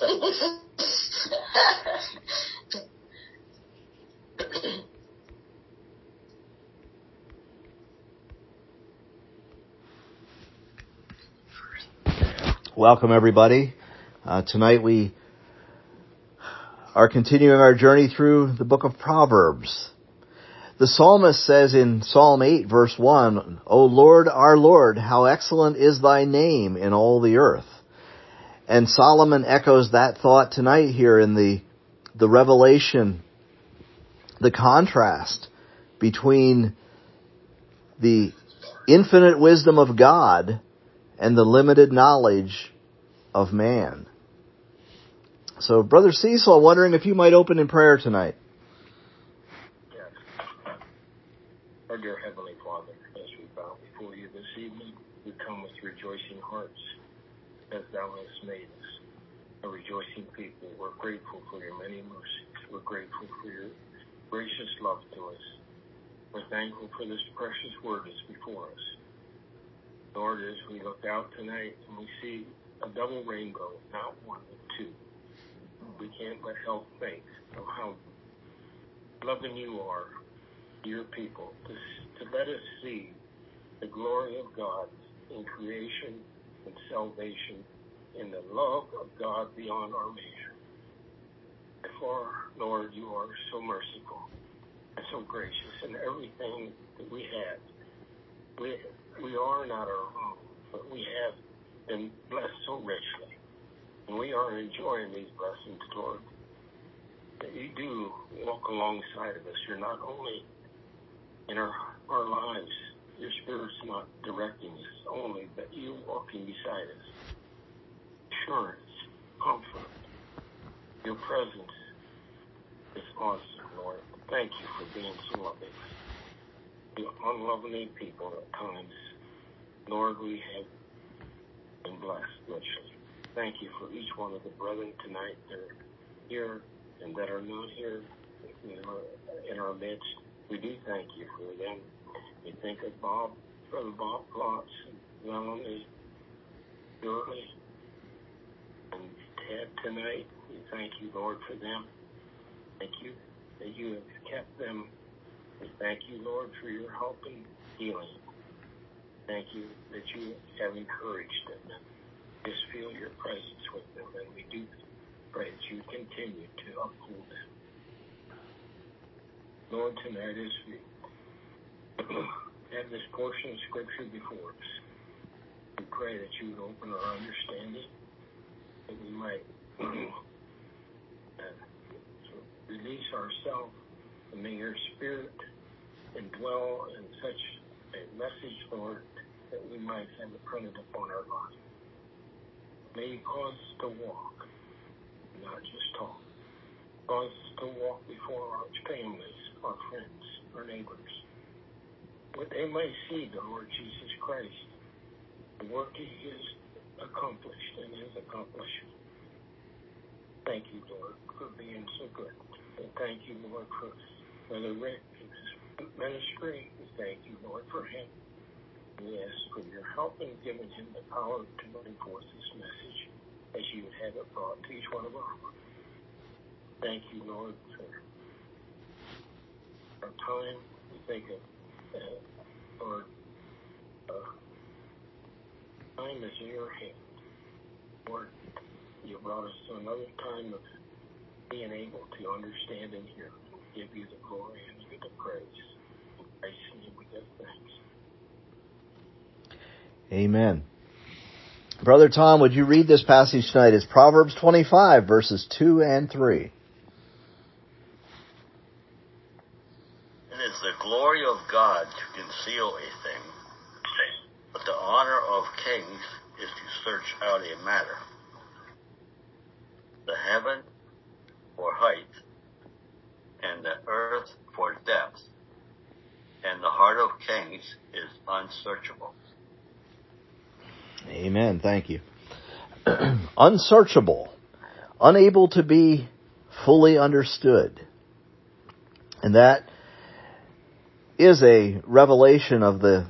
Welcome, everybody. Tonight we are continuing our journey through the book of Proverbs. The psalmist says in Psalm 8, verse 1, O Lord, our Lord, how excellent is thy name in all the earth. And Solomon echoes that thought tonight here in the revelation, the contrast between the infinite wisdom of God and the limited knowledge of man. So, Brother Cecil, wondering if you might open in prayer tonight. Yes. Our dear Heavenly Father, as we bow before you this evening, we come with rejoicing hearts, as thou hast made us a rejoicing people. We're grateful for your many mercies. We're grateful for your gracious love to us. We're thankful for this precious word that's before us. Lord, as we look out tonight and we see a double rainbow, not one but two, we can't but help think of how loving you are to your people, to let us see the glory of God in creation and salvation, in the love of God beyond our measure. Therefore, Lord, you are so merciful and so gracious in everything that we have. We are not our own, but we have been blessed so richly. And we are enjoying these blessings, Lord, that you do walk alongside of us. You're not only in our lives, your Spirit's not directing us only, but you walking beside us. Assurance, comfort, your presence is awesome, Lord. Thank you for being so loving. You unlovely people at times, Lord, we have been blessed richly. Thank you for each one of the brethren tonight that are here and that are not here, in our midst. We do thank you for them. We think of Brother Bob Plotz, and Melanie, Shirley, and Ted tonight. We thank you, Lord, for them. Thank you that you have kept them. We thank you, Lord, for your help and healing. Thank you that you have encouraged them and just feel your presence with them. And we do pray that you continue to uphold them. Lord, tonight as we have this portion of Scripture before us, we pray that you would open our understanding, that we might release ourselves, and may your Spirit indwell in such a message, Lord, that we might have it printed upon our body. May you cause us to walk, not just talk. Cause us to walk before our families, our friends, our neighbors, where they may see the Lord Jesus Christ, the work he has accomplished and is accomplishing. Thank you, Lord, for being so good. And thank you, Lord, for Brother Rick and his ministry. We thank you, Lord, for him. We ask for your help in giving him the power to bring forth this message as you would have it brought to each one of our hearts. Thank you, Lord, for our time. We think of, Lord, time is in your hand. Lord, you brought us to another time of being able to understand and hear. We give you the glory and give you the praise. In Christ's name we give thanks. Amen. Brother Tom, would you read this passage tonight? It's Proverbs 25, verses 2 and 3. It is the glory of God to conceal a thing, but the honor of kings is to search out a matter. The heaven for height, and the earth for depth, and the heart of kings is unsearchable. Amen. Thank you. Unsearchable, unable to be fully understood. And that is a revelation of the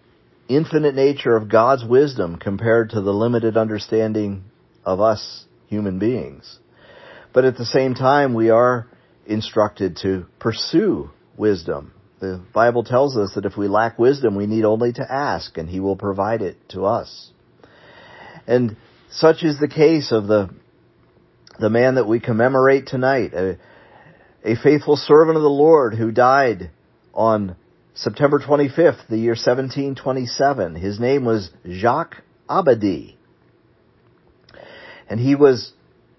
infinite nature of God's wisdom compared to the limited understanding of us human beings. But at the same time, we are instructed to pursue wisdom. The Bible tells us that if we lack wisdom, we need only to ask, and He will provide it to us. And such is the case of the man that we commemorate tonight, a faithful servant of the Lord who died on September 25th, the year 1727. His name was Jacques Abadie. And he was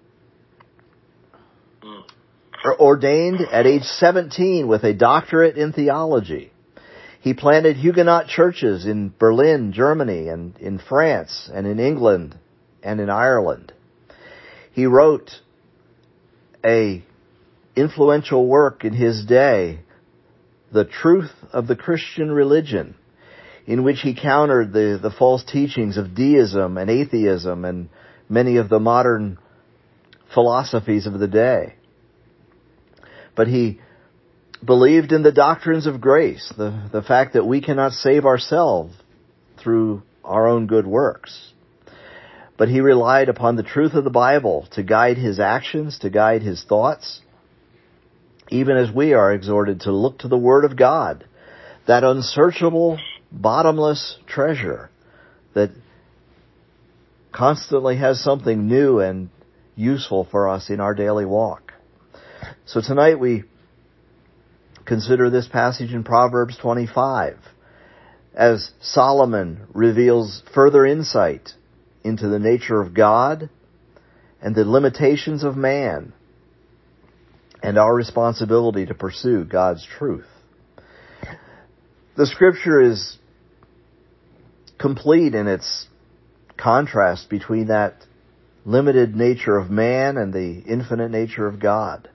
ordained at age 17 with a doctorate in theology. He planted Huguenot churches in Berlin, Germany, and in France, and in England, and in Ireland. He wrote a influential work in his day, The Truth of the Christian Religion, in which he countered the false teachings of deism and atheism and many of the modern philosophies of the day. But he believed in the doctrines of grace, the fact that we cannot save ourselves through our own good works. But he relied upon the truth of the Bible to guide his actions, to guide his thoughts, even as we are exhorted to look to the Word of God, that unsearchable, bottomless treasure that constantly has something new and useful for us in our daily walk. So tonight we consider this passage in Proverbs 25 as Solomon reveals further insight into the nature of God and the limitations of man and our responsibility to pursue God's truth. The Scripture is complete in its contrast between that limited nature of man and the infinite nature of God.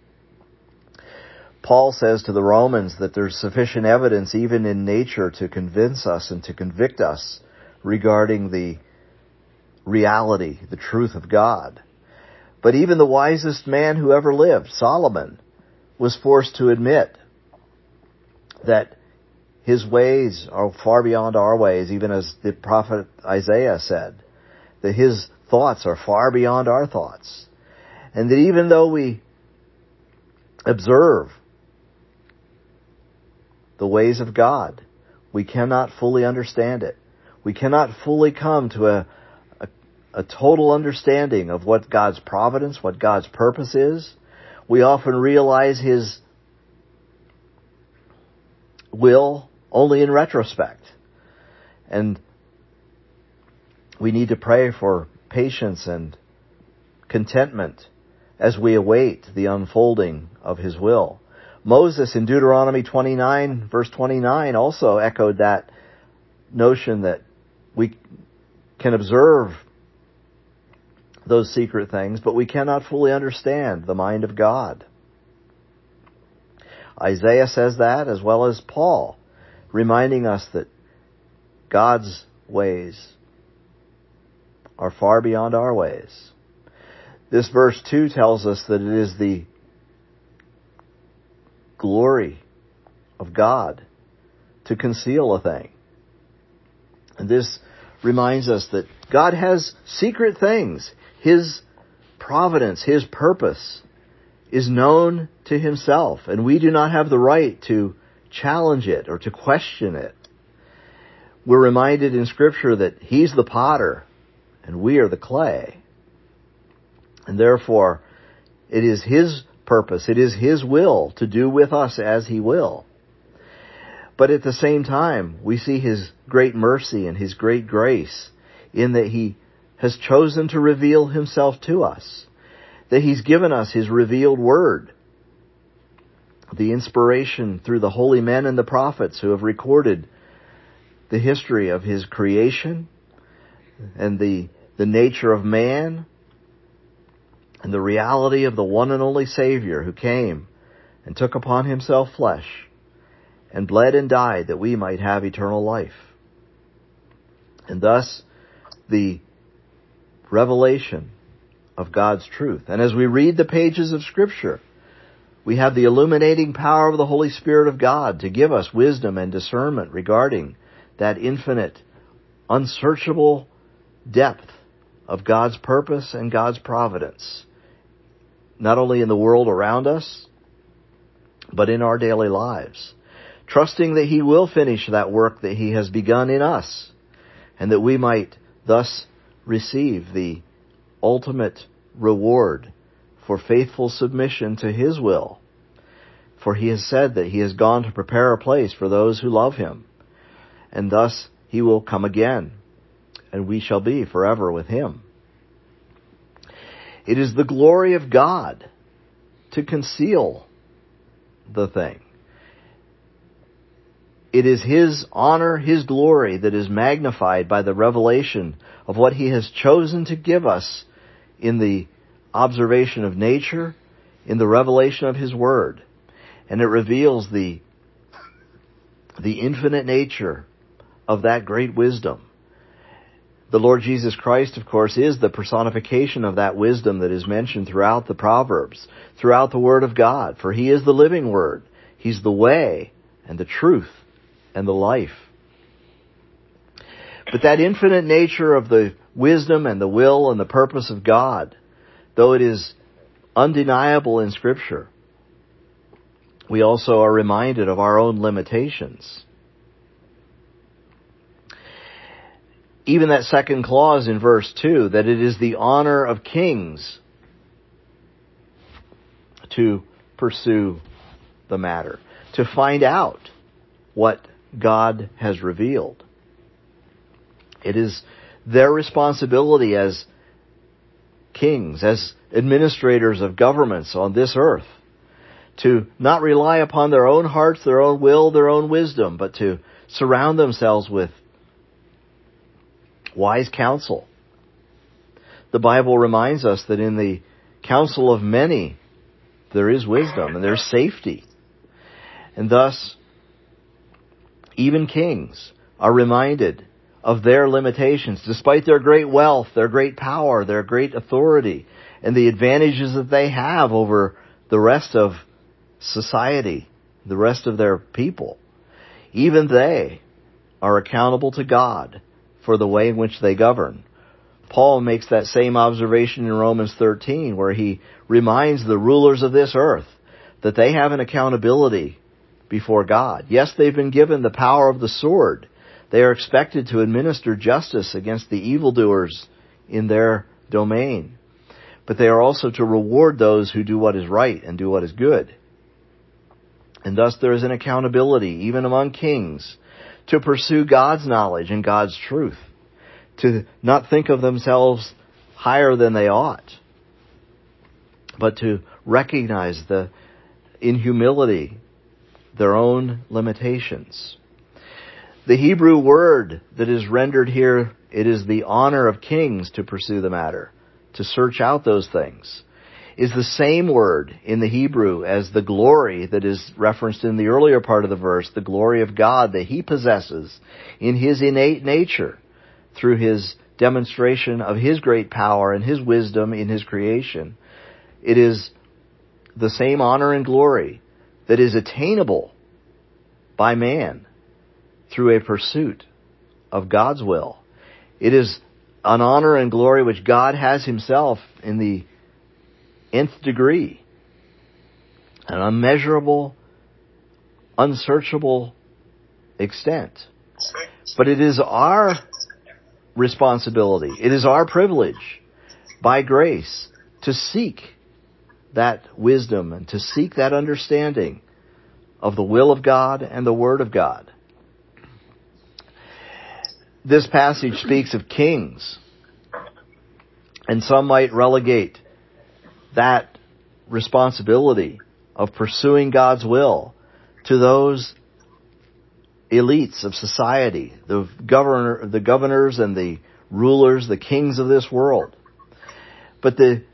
Paul says to the Romans that there's sufficient evidence even in nature to convince us and to convict us regarding the reality, the truth of God. But even the wisest man who ever lived, Solomon, was forced to admit that his ways are far beyond our ways, even as the prophet Isaiah said, that his thoughts are far beyond our thoughts. And that even though we observe the ways of God, we cannot fully understand it. We cannot fully come to a total understanding of what God's providence, what God's purpose is. We often realize His will only in retrospect. And we need to pray for patience and contentment as we await the unfolding of His will. Moses in Deuteronomy 29, verse 29, also echoed that notion that we can observe those secret things, but we cannot fully understand the mind of God. Isaiah says that, as well as Paul, reminding us that God's ways are far beyond our ways. This verse 2 tells us that it is the glory of God to conceal a thing. And this reminds us that God has secret things. His providence, His purpose is known to Himself, and we do not have the right to challenge it or to question it. We're reminded in Scripture that He's the potter and we are the clay. And therefore, it is His purpose, it is His will to do with us as He will. But at the same time, we see His great mercy and His great grace in that He has chosen to reveal Himself to us, that He's given us His revealed Word, the inspiration through the holy men and the prophets who have recorded the history of His creation and the nature of man and the reality of the one and only Savior who came and took upon Himself flesh and bled and died that we might have eternal life. And thus, the revelation of God's truth. And as we read the pages of Scripture, we have the illuminating power of the Holy Spirit of God to give us wisdom and discernment regarding that infinite, unsearchable depth of God's purpose and God's providence, not only in the world around us, but in our daily lives, trusting that He will finish that work that He has begun in us, and that we might thus receive the ultimate reward for faithful submission to His will. For He has said that He has gone to prepare a place for those who love Him, and thus He will come again, and we shall be forever with Him. It is the glory of God to conceal the thing. It is His honor, His glory that is magnified by the revelation of what He has chosen to give us in the observation of nature, in the revelation of His Word. And it reveals the infinite nature of that great wisdom. The Lord Jesus Christ, of course, is the personification of that wisdom that is mentioned throughout the Proverbs, throughout the Word of God. For He is the living Word. He's the way and the truth and the life. But that infinite nature of the wisdom and the will and the purpose of God, though it is undeniable in Scripture, we also are reminded of our own limitations. Even that second clause in verse 2, that it is the honor of kings to pursue the matter, to find out what God has revealed. It is their responsibility as kings, as administrators of governments on this earth, to not rely upon their own hearts, their own will, their own wisdom, but to surround themselves with wise counsel. The Bible reminds us that in the counsel of many there is wisdom and there's safety. And thus, even kings are reminded of their limitations, despite their great wealth, their great power, their great authority, and the advantages that they have over the rest of society, the rest of their people. Even they are accountable to God for the way in which they govern. Paul makes that same observation in Romans 13, where he reminds the rulers of this earth that they have an accountability before God. Yes, they've been given the power of the sword. They are expected to administer justice against the evildoers in their domain. But they are also to reward those who do what is right and do what is good. And thus there is an accountability, even among kings, to pursue God's knowledge and God's truth, to not think of themselves higher than they ought, but to recognize in humility their own limitations. The Hebrew word that is rendered here, it is the honor of kings to pursue the matter, to search out those things, is the same word in the Hebrew as the glory that is referenced in the earlier part of the verse, the glory of God that He possesses in His innate nature through His demonstration of His great power and His wisdom in His creation. It is the same honor and glory that is attainable by man through a pursuit of God's will. It is an honor and glory which God has Himself in the nth degree, an unmeasurable, unsearchable extent. But it is our responsibility, it is our privilege, by grace, to seek that wisdom and to seek that understanding of the will of God and the Word of God. This passage speaks of kings, and some might relegate that responsibility of pursuing God's will to those elites of society, the governors and the rulers, the kings of this world. But the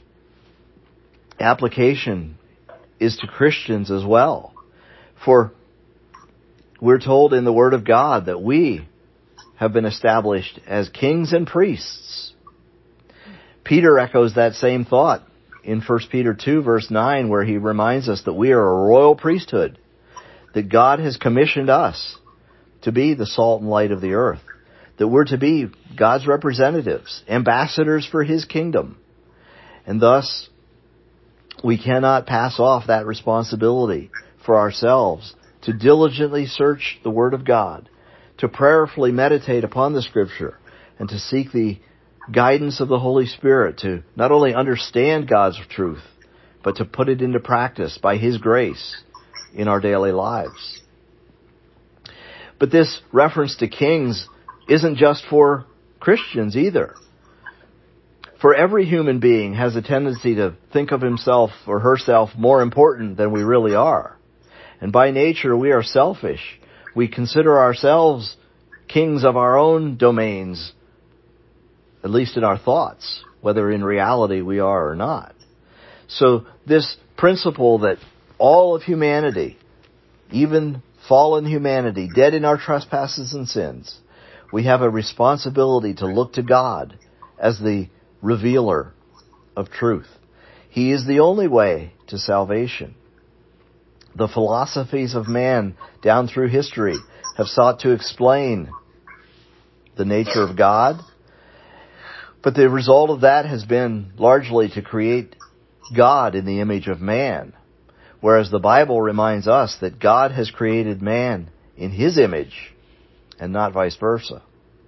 application is to Christians as well. For we're told in the Word of God that we have been established as kings and priests. Peter echoes that same thought in 1 Peter 2 verse 9, where he reminds us that we are a royal priesthood, that God has commissioned us to be the salt and light of the earth, that we're to be God's representatives, ambassadors for His kingdom. And thus, we cannot pass off that responsibility for ourselves to diligently search the Word of God, to prayerfully meditate upon the Scripture, and to seek the guidance of the Holy Spirit to not only understand God's truth, but to put it into practice by His grace in our daily lives. But this reference to kings isn't just for Christians either. For every human being has a tendency to think of himself or herself more important than we really are. And by nature, we are selfish. We consider ourselves kings of our own domains, at least in our thoughts, whether in reality we are or not. So this principle that all of humanity, even fallen humanity, dead in our trespasses and sins, we have a responsibility to look to God as the revealer of truth. He is the only way to salvation. The philosophies of man down through history have sought to explain the nature of God, but the result of that has been largely to create God in the image of man, whereas the Bible reminds us that God has created man in His image and not vice versa.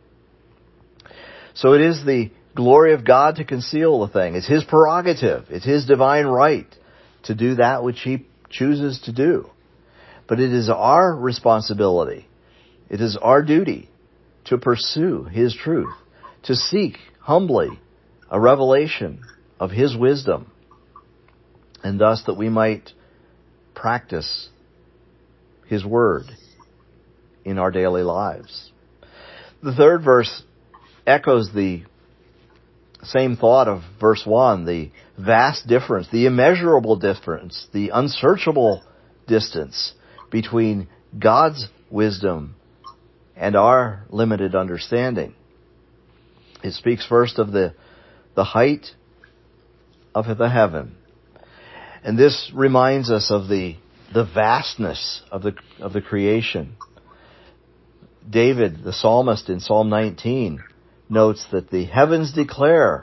So it is the glory of God to conceal the thing. It's His prerogative. It's His divine right to do that which He chooses to do. But it is our responsibility, it is our duty to pursue His truth, to seek humbly a revelation of His wisdom, and thus that we might practice His Word in our daily lives. The third verse echoes the same thought of verse 1, the vast difference, the immeasurable difference, the unsearchable distance between God's wisdom and our limited understanding. It speaks first of the height of the heaven. And this reminds us of the vastness of the creation. David, the psalmist in Psalm 19, notes that the heavens declare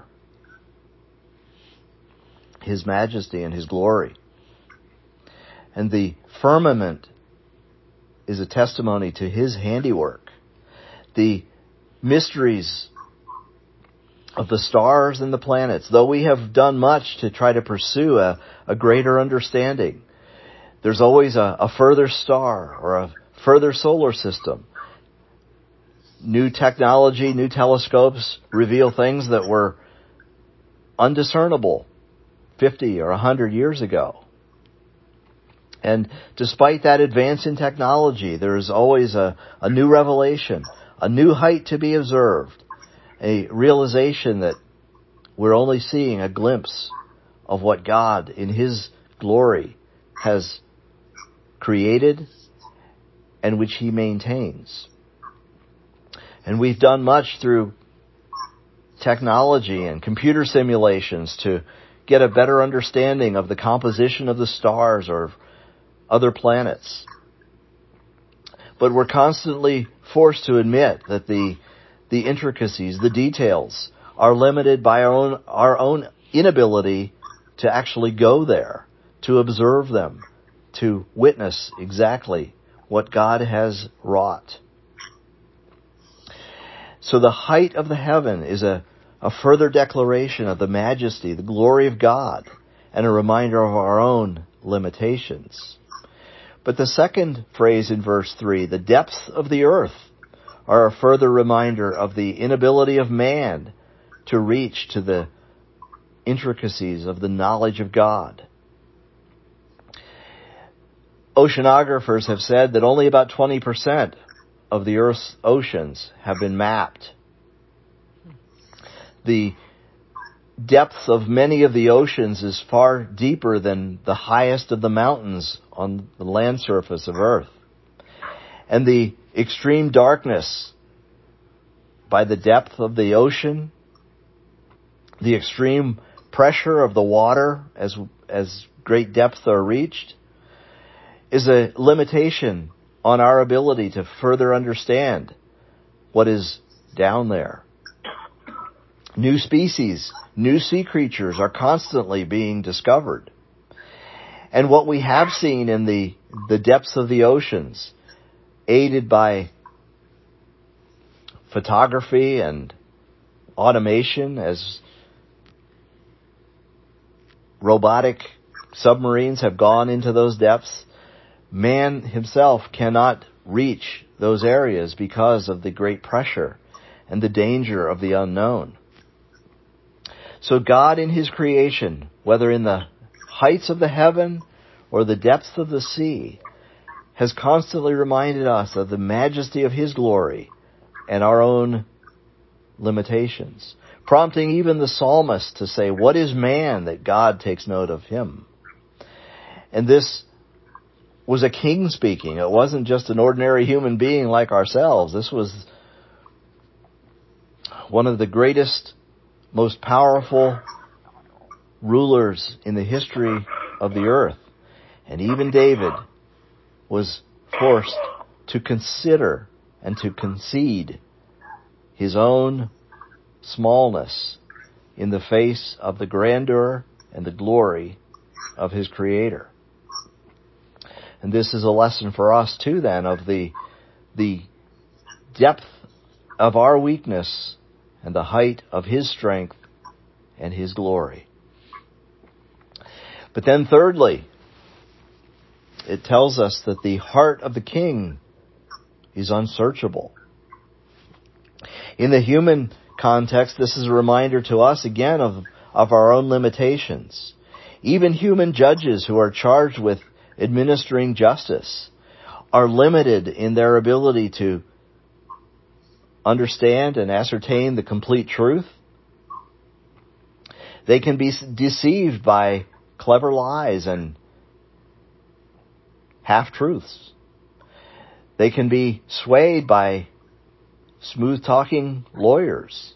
His majesty and His glory. And the firmament is a testimony to His handiwork. The mysteries of the stars and the planets, though we have done much to try to pursue a greater understanding, there's always a further star or a further solar system. New technology, new telescopes reveal things that were undiscernible 50 or 100 years ago. And despite that advance in technology, there is always a new revelation, a new height to be observed, a realization that we're only seeing a glimpse of what God in His glory has created and which He maintains. And we've done much through technology and computer simulations to get a better understanding of the composition of the stars or other planets. But we're constantly forced to admit that the intricacies, the details, are limited by our own inability to actually go there, to observe them, to witness exactly what God has wrought. So the height of the heaven is a further declaration of the majesty, the glory of God, and a reminder of our own limitations. But the second phrase in verse 3, the depths of the earth, are a further reminder of the inability of man to reach to the intricacies of the knowledge of God. Oceanographers have said that only about 20% of the Earth's oceans have been mapped. The depth of many of the oceans is far deeper than the highest of the mountains on the land surface of Earth. And the extreme darkness by the depth of the ocean, the extreme pressure of the water as great depths are reached, is a limitation on our ability to further understand what is down there. New species, new sea creatures are constantly being discovered. And what we have seen in the depths of the oceans, aided by photography and automation, as robotic submarines have gone into those depths, man himself cannot reach those areas because of the great pressure and the danger of the unknown. So God in His creation, whether in the heights of the heaven or the depths of the sea, has constantly reminded us of the majesty of His glory and our own limitations, prompting even the psalmist to say, "What is man that God takes note of him?" And this was a king speaking. It wasn't just an ordinary human being like ourselves. This was one of the greatest, most powerful rulers in the history of the earth. And even David was forced to consider and to concede his own smallness in the face of the grandeur and the glory of his Creator. And this is a lesson for us too then of the depth of our weakness and the height of His strength and His glory. But then thirdly, it tells us that the heart of the king is unsearchable. In the human context, this is a reminder to us again of our own limitations. Even human judges who are charged with administering justice are limited in their ability to understand and ascertain the complete truth. They can be deceived by clever lies and half-truths. They can be swayed by smooth-talking lawyers.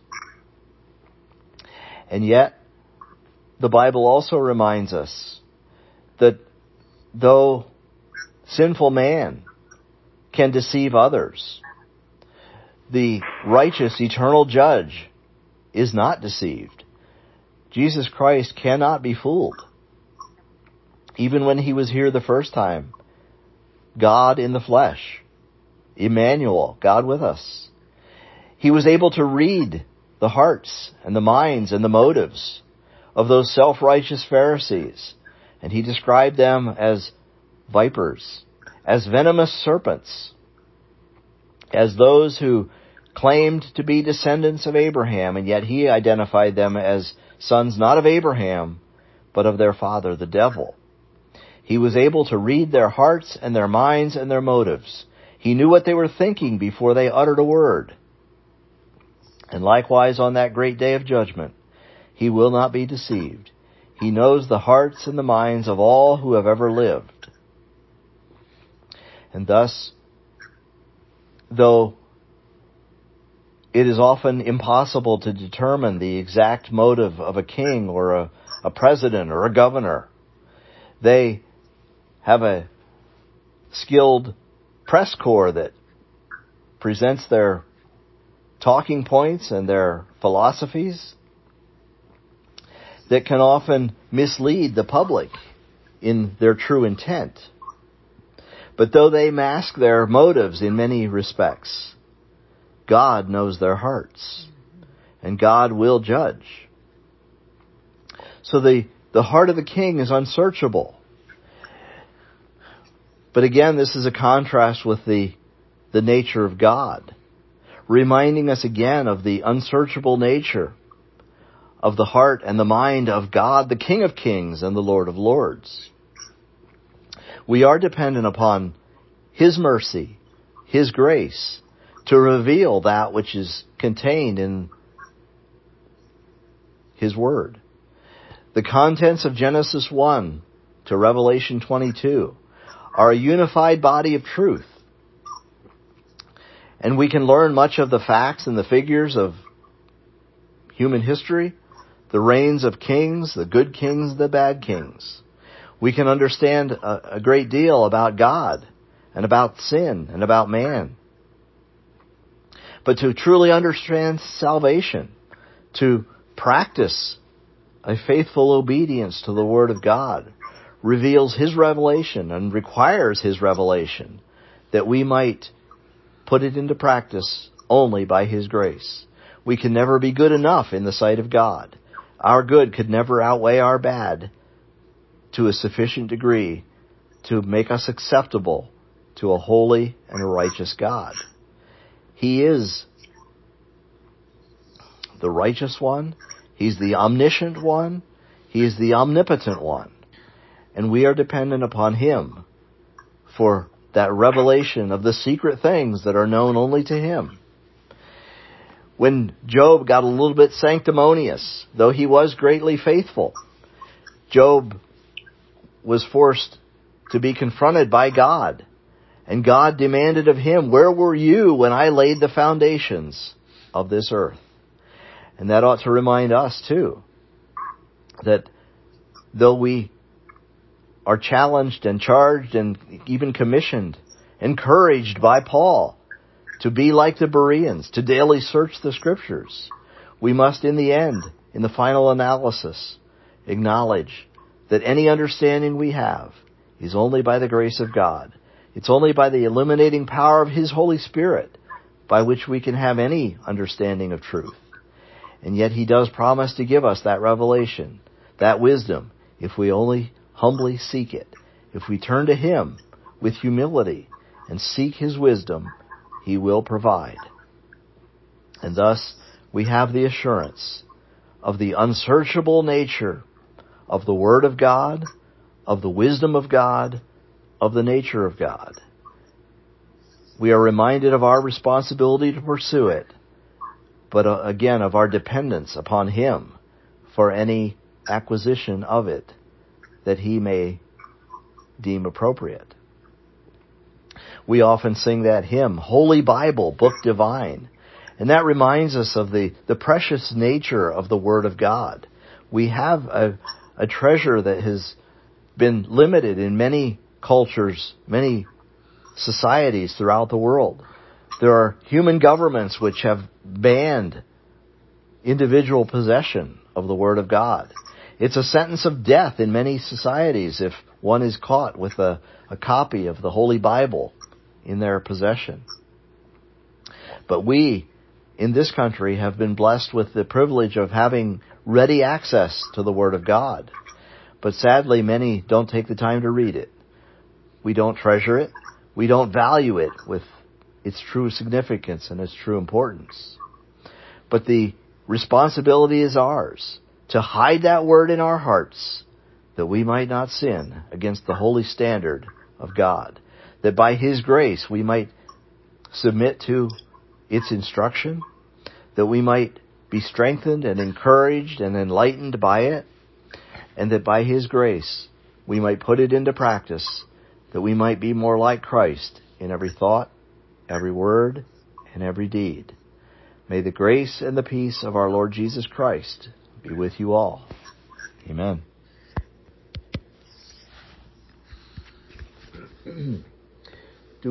And yet, the Bible also reminds us that though sinful man can deceive others, the righteous, eternal judge is not deceived. Jesus Christ cannot be fooled. Even when He was here the first time, God in the flesh, Emmanuel, God with us, He was able to read the hearts and the minds and the motives of those self-righteous Pharisees. And He described them as vipers, as venomous serpents, as those who claimed to be descendants of Abraham, and yet He identified them as sons not of Abraham, but of their father, the devil. He was able to read their hearts and their minds and their motives. He knew what they were thinking before they uttered a word. And likewise, on that great day of judgment, He will not be deceived. He knows the hearts and the minds of all who have ever lived. And thus, though it is often impossible to determine the exact motive of a king or a president or a governor, they have a skilled press corps that presents their talking points and their philosophies that can often mislead the public in their true intent. But though they mask their motives in many respects, God knows their hearts, and God will judge. So the heart of the king is unsearchable. But again, this is a contrast with the nature of God, reminding us again of the unsearchable nature of the heart and the mind of God, the King of Kings and the Lord of Lords. We are dependent upon His mercy, His grace, to reveal that which is contained in His Word. The contents of Genesis 1 to Revelation 22 are a unified body of truth. And we can learn much of the facts and the figures of human history, the reigns of kings, the good kings, the bad kings. We can understand a great deal about God and about sin and about man. But to truly understand salvation, to practice a faithful obedience to the Word of God, reveals His revelation and requires His revelation that we might put it into practice only by His grace. We can never be good enough in the sight of God. Our good could never outweigh our bad to a sufficient degree to make us acceptable to a holy and a righteous God. He is the righteous one. He's the omniscient one. He is the omnipotent one. And we are dependent upon Him for that revelation of the secret things that are known only to Him. When Job got a little bit sanctimonious, though he was greatly faithful, Job was forced to be confronted by God. And God demanded of him, "Where were you when I laid the foundations of this earth?" And that ought to remind us too, that though we are challenged and charged and even commissioned, encouraged by Paul to be like the Bereans, to daily search the Scriptures, we must in the end, in the final analysis, acknowledge that any understanding we have is only by the grace of God. It's only by the illuminating power of His Holy Spirit by which we can have any understanding of truth. And yet He does promise to give us that revelation, that wisdom, if we only humbly seek it. If we turn to Him with humility and seek His wisdom, He will provide. And thus we have the assurance of the unsearchable nature of the Word of God, of the wisdom of God, of the nature of God. We are reminded of our responsibility to pursue it, but again of our dependence upon Him for any acquisition of it that He may deem appropriate. We often sing that hymn, Holy Bible, Book Divine, and that reminds us of the precious nature of the Word of God. We have a treasure that has been limited in many cultures, many societies throughout the world. There are human governments which have banned individual possession of the Word of God. It's a sentence of death in many societies if one is caught with a copy of the Holy Bible in their possession. But we, in this country, have been blessed with the privilege of having ready access to the Word of God. But sadly, many don't take the time to read it. We don't treasure it. We don't value it with its true significance and its true importance. But the responsibility is ours to hide that Word in our hearts that we might not sin against the holy standard of God, that by His grace we might submit to its instruction, that we might be strengthened and encouraged and enlightened by it, and that by His grace we might put it into practice, that we might be more like Christ in every thought, every word, and every deed. May the grace and the peace of our Lord Jesus Christ be with you all. Amen.